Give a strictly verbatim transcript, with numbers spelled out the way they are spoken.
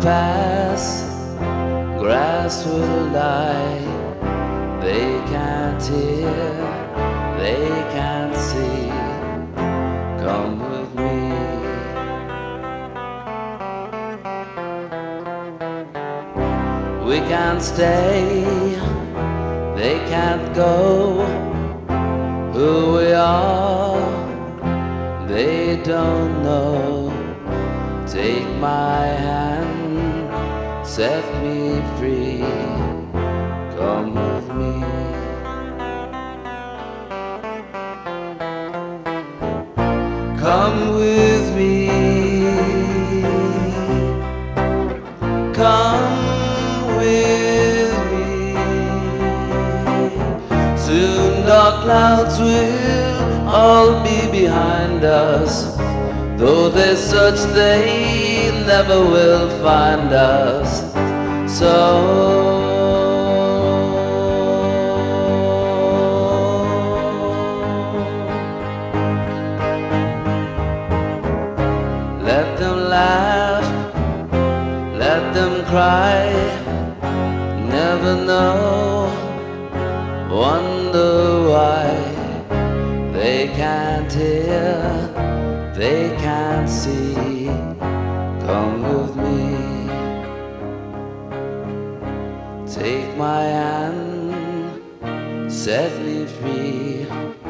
pass, grass will die. They can't hear, they can't see. Come with me. We can't stay, they can't go. Who we are, they don't know. Take my hand, set me free. Come with me. Come with me. Come with me. Soon dark clouds will all be behind us. Though they search, they never will find us. So let them laugh, let them cry. Never know, wonder why. They can't hear, they can't see. Come with me. Take my hand, set me free.